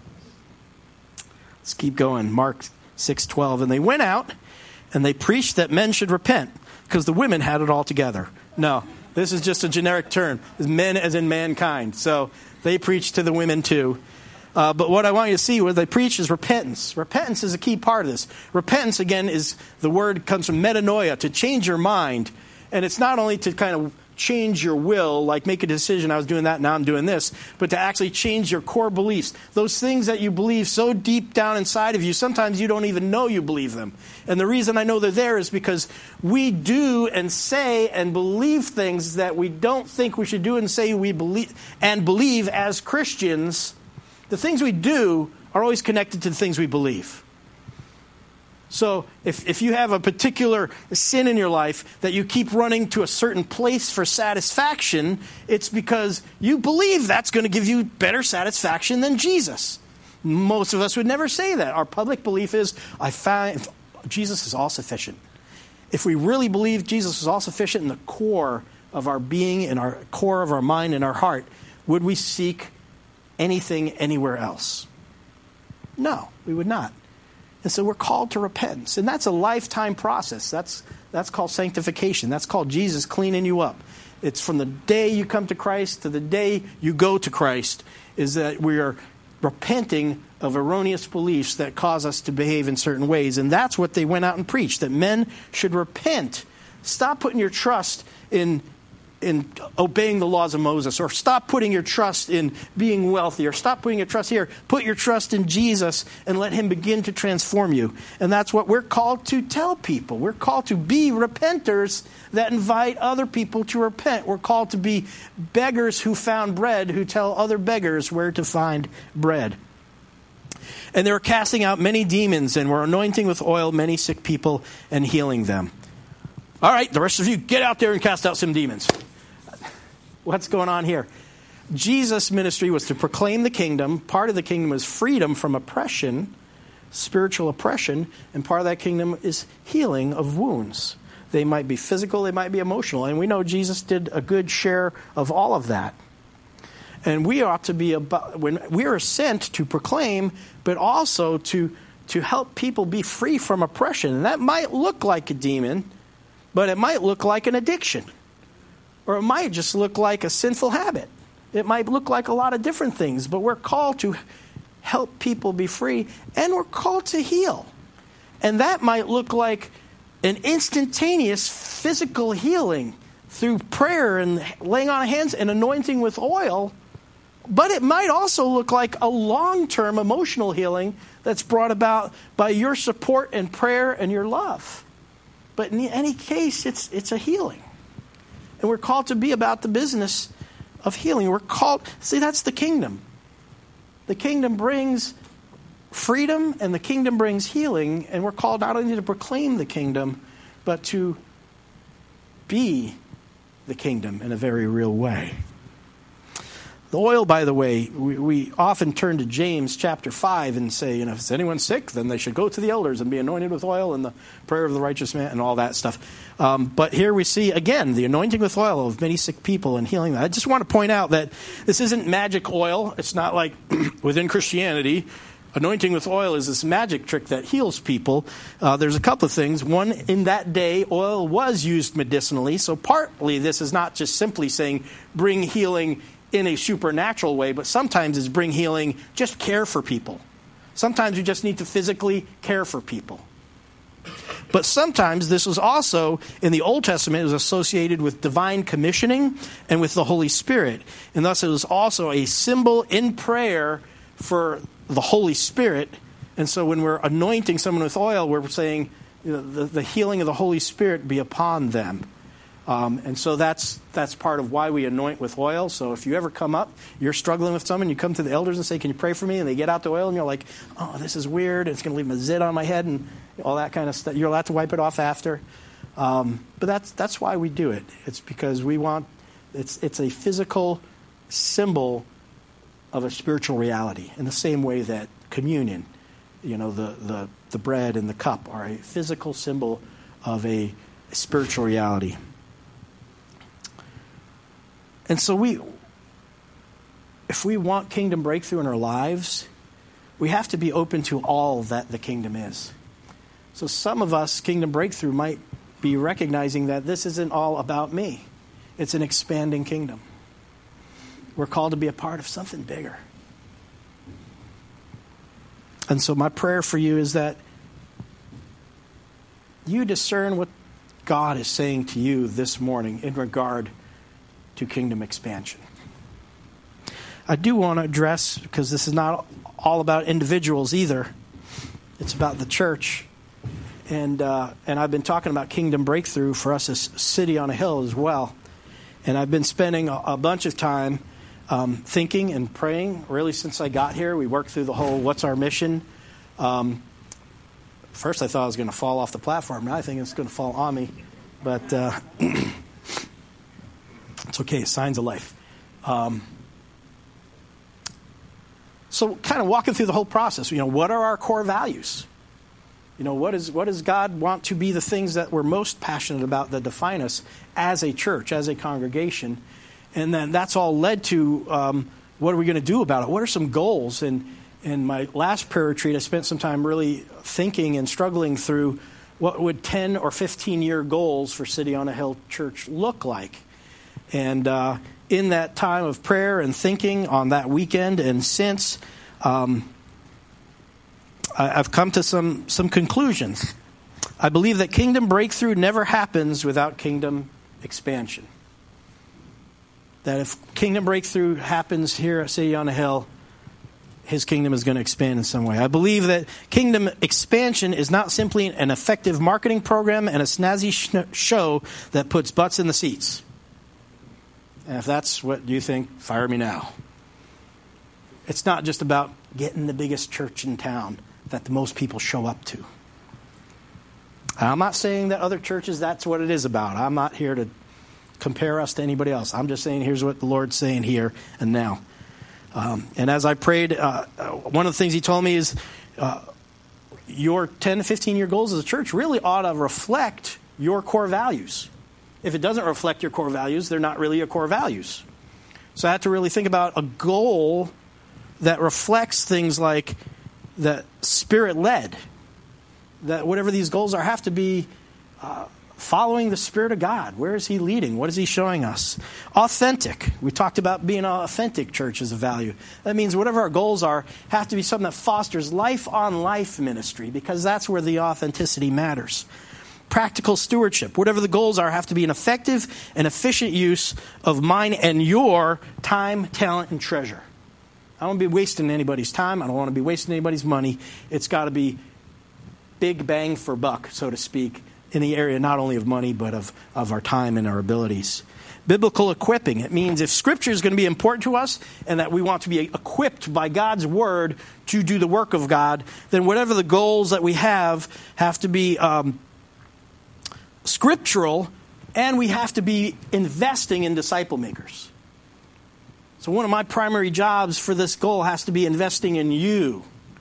Let's keep going. Mark six twelve. And they went out and they preached that men should repent, because the women had it all together. No, this is just a generic term. It's men as in mankind. So they preached to the women too. Uh, but what I want you to see, what they preach is repentance. Repentance is a key part of this. Repentance, again, is the word comes from metanoia, to change your mind. And it's not only to kind of change your will, like make a decision, I was doing that, now I'm doing this, but to actually change your core beliefs. Those things that you believe so deep down inside of you, sometimes you don't even know you believe them. And the reason I know they're there is because we do and say and believe things that we don't think we should do and say we believe and believe as Christians. The things we do are always connected to the things we believe. So if, if you have a particular sin in your life that you keep running to a certain place for satisfaction, it's because you believe that's going to give you better satisfaction than Jesus. Most of us would never say that. Our public belief is, I find Jesus is all sufficient. If we really believe Jesus is all sufficient in the core of our being, in our core of our mind and our heart, would we seek anything anywhere else? No, we would not. And so we're called to repentance. And that's a lifetime process. That's that's called sanctification. That's called Jesus cleaning you up. It's from the day you come to Christ to the day you go to Christ, is that we are repenting of erroneous beliefs that cause us to behave in certain ways. And that's what they went out and preached, that men should repent. Stop putting your trust in in obeying the laws of Moses, or stop putting your trust in being wealthy, or stop putting your trust here. Put your trust in Jesus and let him begin to transform you. And that's what we're called to tell people. We're called to be repenters that invite other people to repent. We're called to be beggars who found bread, who tell other beggars where to find bread. And they were casting out many demons and were anointing with oil many sick people and healing them. All right, the rest of you, get out there and cast out some demons. What's going on here? Jesus' ministry was to proclaim the kingdom. Part of the kingdom was freedom from oppression, spiritual oppression, and part of that kingdom is healing of wounds. They might be physical, they might be emotional, and we know Jesus did a good share of all of that. And we ought to be about, when we are sent to proclaim, but also to, to help people be free from oppression. And that might look like a demon, but it might look like an addiction. Or it might just look like a sinful habit. It might look like a lot of different things, but we're called to help people be free, and we're called to heal. And that might look like an instantaneous physical healing through prayer and laying on of hands and anointing with oil, but it might also look like a long-term emotional healing that's brought about by your support and prayer and your love. But in any case, it's it's a healing. And we're called to be about the business of healing. We're called, see, that's the kingdom. The kingdom brings freedom and the kingdom brings healing, and we're called not only to proclaim the kingdom, but to be the kingdom in a very real way. The oil, by the way, we, we often turn to James chapter five and say, you know, if is anyone sick, then they should go to the elders and be anointed with oil and the prayer of the righteous man and all that stuff. Um, but here we see, again, the anointing with oil of many sick people and healing them. I just want to point out that this isn't magic oil. It's not like within Christianity, anointing with oil is this magic trick that heals people. Uh, there's a couple of things. One, in that day, oil was used medicinally. So partly this is not just simply saying bring healing in a supernatural way, but sometimes it's bring healing, just care for people. Sometimes you just need to physically care for people. But sometimes this was also, in the Old Testament, it was associated with divine commissioning and with the Holy Spirit. And thus it was also a symbol in prayer for the Holy Spirit. And so when we're anointing someone with oil, we're saying, you know, the, the healing of the Holy Spirit be upon them. Um, and so that's that's part of why we anoint with oil. So if you ever come up, you're struggling with someone, you come to the elders and say, can you pray for me? And they get out the oil and you're like, oh, this is weird. It's going to leave a zit on my head and all that kind of stuff. You're allowed to wipe it off after. Um, but that's that's why we do it. It's because we want, it's it's a physical symbol of a spiritual reality in the same way that communion, you know, the, the, the bread and the cup are a physical symbol of a, a spiritual reality. And so we, if we want kingdom breakthrough in our lives, we have to be open to all that the kingdom is. So some of us, kingdom breakthrough might be recognizing that this isn't all about me. It's an expanding kingdom. We're called to be a part of something bigger. And so my prayer for you is that you discern what God is saying to you this morning in regard to kingdom expansion. I do want to address, because this is not all about individuals either, it's about the church. And uh, and I've been talking about kingdom breakthrough for us as City on a Hill as well. And I've been spending a, a bunch of time um, thinking and praying, really since I got here. We worked through the whole what's our mission. Um, first I thought I was going to fall off the platform. Now I think it's going to fall on me. But uh, it's okay, signs of life. Um, so kind of walking through the whole process, you know, what are our core values? You know, what is what does God want to be the things that we're most passionate about that define us as a church, as a congregation? And then that's all led to um, what are we going to do about it? What are some goals? And in my last prayer retreat, I spent some time really thinking and struggling through what would ten or fifteen year goals for City on a Hill Church look like. And uh, in that time of prayer and thinking on that weekend and since, um, I, I've come to some, some conclusions. I believe that kingdom breakthrough never happens without kingdom expansion. That if kingdom breakthrough happens here at City on a Hill, his kingdom is going to expand in some way. I believe that kingdom expansion is not simply an effective marketing program and a snazzy sh- show that puts butts in the seats. And if that's what you think, fire me now. It's not just about getting the biggest church in town that the most people show up to. I'm not saying that other churches, that's what it is about. I'm not here to compare us to anybody else. I'm just saying here's what the Lord's saying here and now. Um, and as I prayed, uh, one of the things he told me is uh, your ten to fifteen-year goals as a church really ought to reflect your core values. If it doesn't reflect your core values, they're not really your core values. So I have to really think about a goal that reflects things like that Spirit-led. That whatever these goals are have to be uh, following the Spirit of God. Where is He leading? What is He showing us? Authentic. We talked about being an authentic church as a value. That means whatever our goals are have to be something that fosters life-on-life ministry, because that's where the authenticity matters. Practical stewardship. Whatever the goals are have to be an effective and efficient use of mine and your time, talent, and treasure. I don't want to be wasting anybody's time. I don't want to be wasting anybody's money. It's got to be big bang for buck, so to speak, in the area not only of money, but of, of our time and our abilities. Biblical equipping. It means if Scripture is going to be important to us and that we want to be equipped by God's Word to do the work of God, then whatever the goals that we have have to be um, scriptural, and we have to be investing in disciple makers. So one of my primary jobs for this goal has to be investing in you.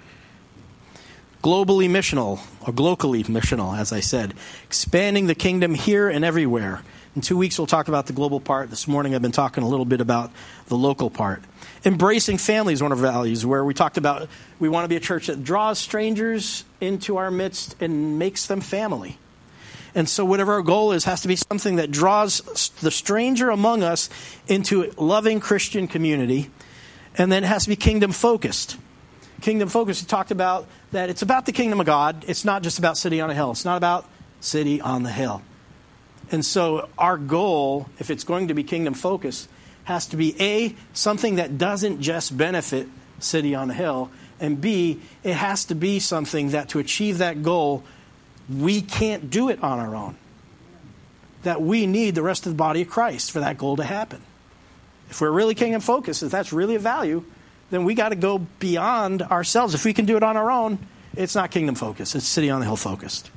Globally missional, or locally missional, as I said. Expanding the kingdom here and everywhere. In two weeks, we'll talk about the global part. This morning, I've been talking a little bit about the local part. Embracing family is one of our values, where we talked about we want to be a church that draws strangers into our midst and makes them family. And so whatever our goal is has to be something that draws the stranger among us into a loving Christian community. And then it has to be kingdom focused. Kingdom focused, we talked about that it's about the kingdom of God. It's not just about city on a hill. It's not about city on the hill. And so our goal, if it's going to be kingdom focused, has to be A, something that doesn't just benefit city on the hill. And B, it has to be something that to achieve that goal, we can't do it on our own. That we need the rest of the body of Christ for that goal to happen. If we're really kingdom focused, if that's really a value, then we got to go beyond ourselves. If we can do it on our own, it's not kingdom focused. It's city on the hill focused.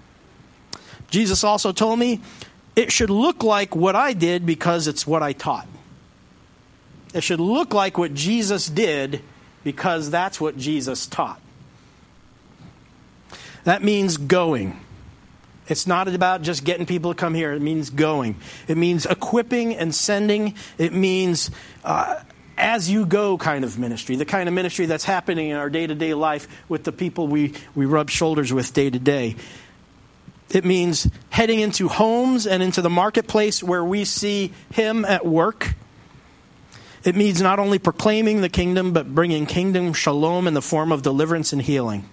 Jesus also told me it should look like what I did because it's what I taught. It should look like what Jesus did because that's what Jesus taught. That means going. It's not about just getting people to come here. It means going. It means equipping and sending. It means uh, as you go kind of ministry, the kind of ministry that's happening in our day-to-day life with the people we, we rub shoulders with day to day. It means heading into homes and into the marketplace where we see Him at work. It means not only proclaiming the kingdom, but bringing kingdom shalom in the form of deliverance and healing.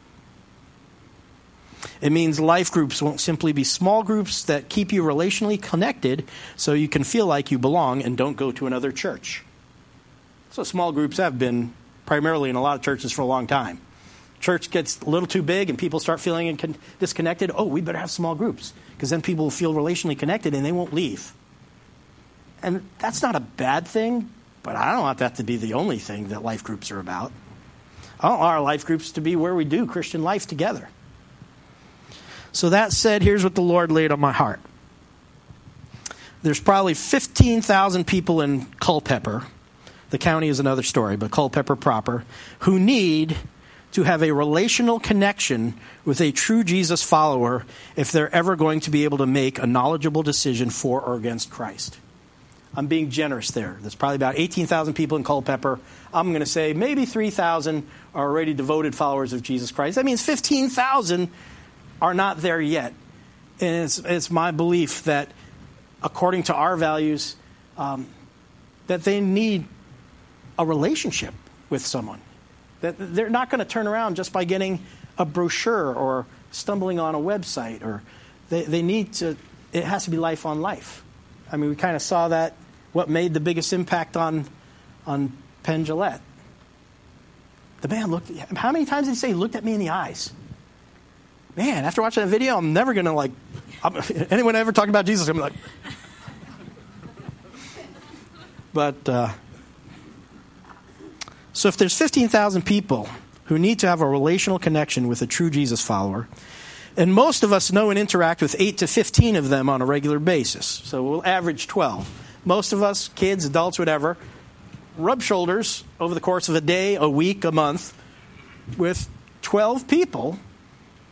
It means life groups won't simply be small groups that keep you relationally connected so you can feel like you belong and don't go to another church. So small groups have been primarily in a lot of churches for a long time. Church gets a little too big and people start feeling disconnected. Oh, we better have small groups because then people will feel relationally connected and they won't leave. And that's not a bad thing, but I don't want that to be the only thing that life groups are about. I want our life groups to be where we do Christian life together. So that said, here's what the Lord laid on my heart. There's probably fifteen thousand people in Culpeper. The county is another story, but Culpeper proper, who need to have a relational connection with a true Jesus follower if they're ever going to be able to make a knowledgeable decision for or against Christ. I'm being generous there. There's probably about eighteen thousand people in Culpeper. I'm going to say maybe three thousand are already devoted followers of Jesus Christ. That means fifteen thousand are not there yet. And it's, it's my belief that according to our values, um, that they need a relationship with someone. That they're not going to turn around just by getting a brochure or stumbling on a website. Or they, they need to, it has to be life on life. I mean, we kind of saw that, what made the biggest impact on, on Penn Jillette. The man looked, how many times did he say he looked at me in the eyes? Man, after watching that video, I'm never going to like, I'm, anyone ever talking about Jesus, I'm like, but, uh, so if there's fifteen thousand people who need to have a relational connection with a true Jesus follower, and most of us know and interact with eight to fifteen of them on a regular basis, so we'll average twelve. Most of us, kids, adults, whatever, rub shoulders over the course of a day, a week, a month with twelve people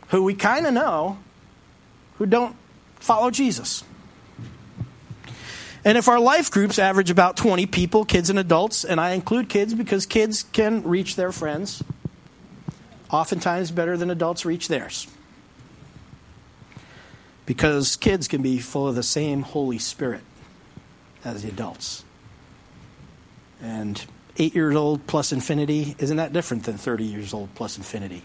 who we kind of know who don't follow Jesus. And if our life groups average about twenty people, kids and adults, and I include kids because kids can reach their friends, oftentimes better than adults reach theirs. Because kids can be full of the same Holy Spirit as the adults. And eight years old plus infinity, isn't that different than thirty years old plus infinity?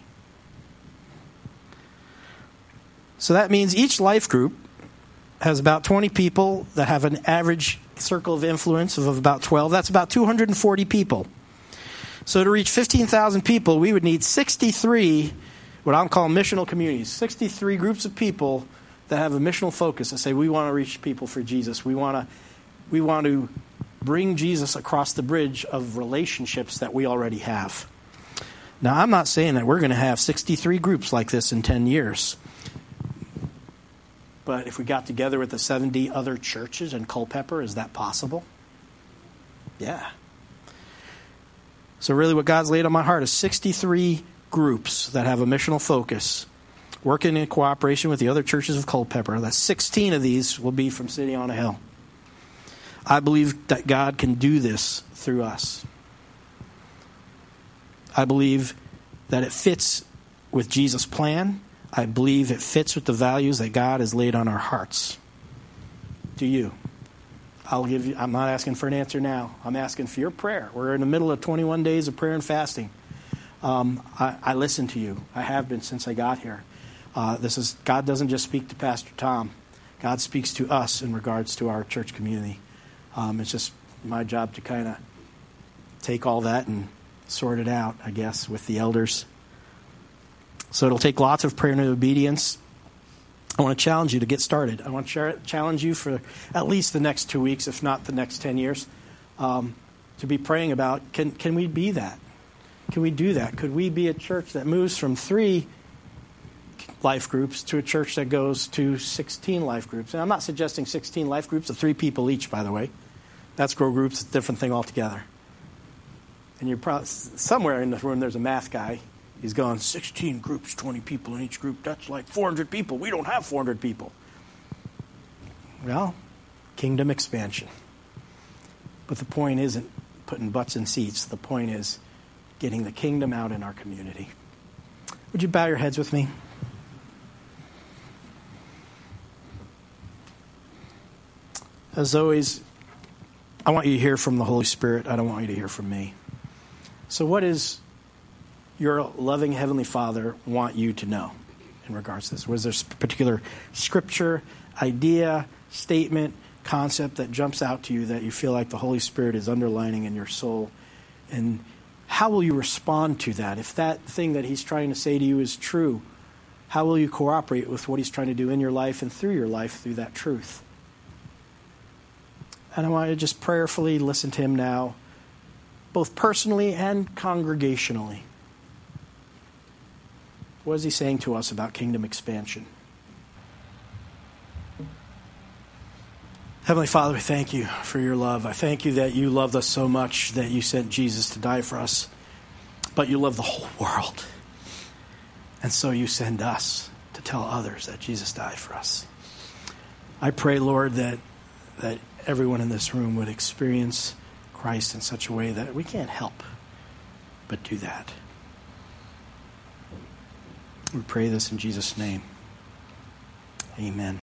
So that means each life group has about twenty people that have an average circle of influence of about twelve. That's about two hundred forty people. So to reach fifteen thousand people, we would need sixty-three, what I'm calling missional communities, sixty-three groups of people that have a missional focus that say, we want to reach people for Jesus. We want to, we want to bring Jesus across the bridge of relationships that we already have. Now, I'm not saying that we're going to have sixty-three groups like this in ten years. But if we got together with the seventy other churches in Culpeper, is that possible? Yeah. So really what God's laid on my heart is sixty-three groups that have a missional focus, working in cooperation with the other churches of Culpeper. That's sixteen of these will be from City on a Hill. I believe that God can do this through us. I believe that it fits with Jesus' plan. I believe it fits with the values that God has laid on our hearts. Do you? I'll give you, I'm not asking for an answer now. I'm asking for your prayer. We're in the middle of twenty-one days of prayer and fasting. Um, I, I listen to you. I have been since I got here. Uh, this is God doesn't just speak to Pastor Tom. God speaks to us in regards to our church community. Um, it's just my job to kind of take all that and sort it out, I guess, with the elders. So it'll take lots of prayer and obedience. I want to challenge you to get started. I want to challenge you for at least the next two weeks, if not the next ten years, um, to be praying about, can, can we be that? Can we do that? Could we be a church that moves from three life groups to a church that goes to sixteen life groups? And I'm not suggesting sixteen life groups of three people each, by the way. That's grow groups, it's a different thing altogether. And you're probably, somewhere in this room there's a math guy. He's going, sixteen groups, twenty people in each group. That's like four hundred people. We don't have four hundred people. Well, kingdom expansion. But the point isn't putting butts in seats. The point is getting the kingdom out in our community. Would you bow your heads with me? As always, I want you to hear from the Holy Spirit. I don't want you to hear from me. So what is your loving Heavenly Father want you to know in regards to this? Was there a particular scripture, idea, statement, concept that jumps out to you that you feel like the Holy Spirit is underlining in your soul? And how will you respond to that? If that thing that He's trying to say to you is true, how will you cooperate with what He's trying to do in your life and through your life through that truth? And I want you to just prayerfully listen to Him now, both personally and congregationally. What is He saying to us about kingdom expansion? Heavenly Father, we thank You for Your love. I thank You that You loved us so much that You sent Jesus to die for us. But You love the whole world. And so You send us to tell others that Jesus died for us. I pray, Lord, that that everyone in this room would experience Christ in such a way that we can't help but do that. We pray this in Jesus' name. Amen.